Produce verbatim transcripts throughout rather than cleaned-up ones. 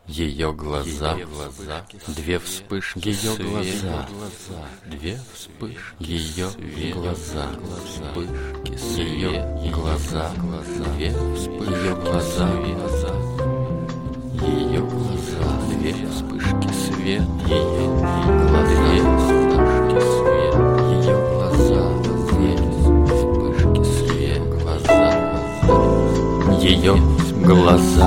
Ее глаза, две вспышки, ее глаза, две вспышки, ее глаза, вспышки, ее глаза, две вспышки, ее глаза, ее глаза, две вспышки свет, ее глаза, две вспышки свет, ее глаза, две вспышки свет, глаза, ее глаза.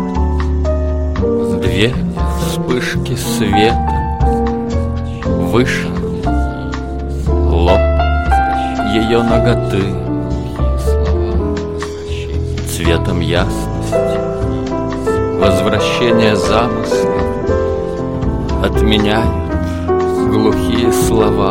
Две вспышки света, выше лоб ее ноготы, цветом ясности, возвращение замысла отменяют глухие слова.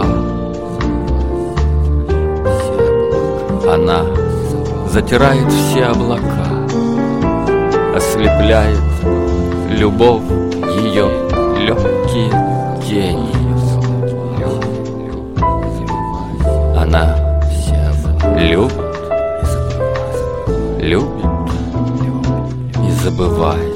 Она затирает все облака, ослепляет любовь ее легкие тени. Она любит, любит и забывает.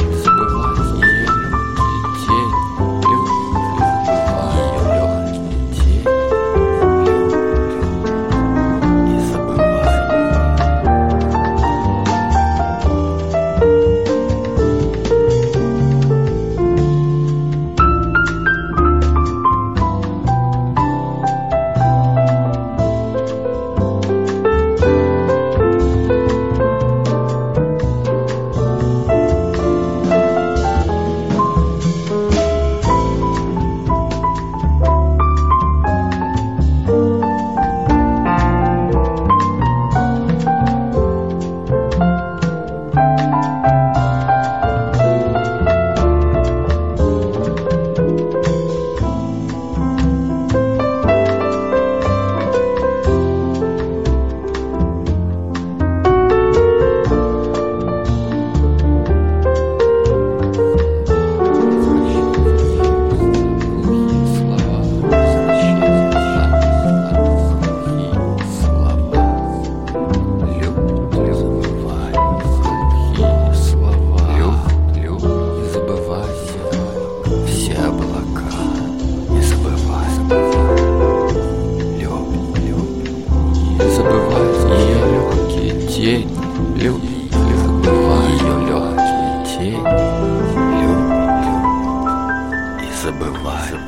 Тень, любит, забывай ее легкие тени, любит и забывай.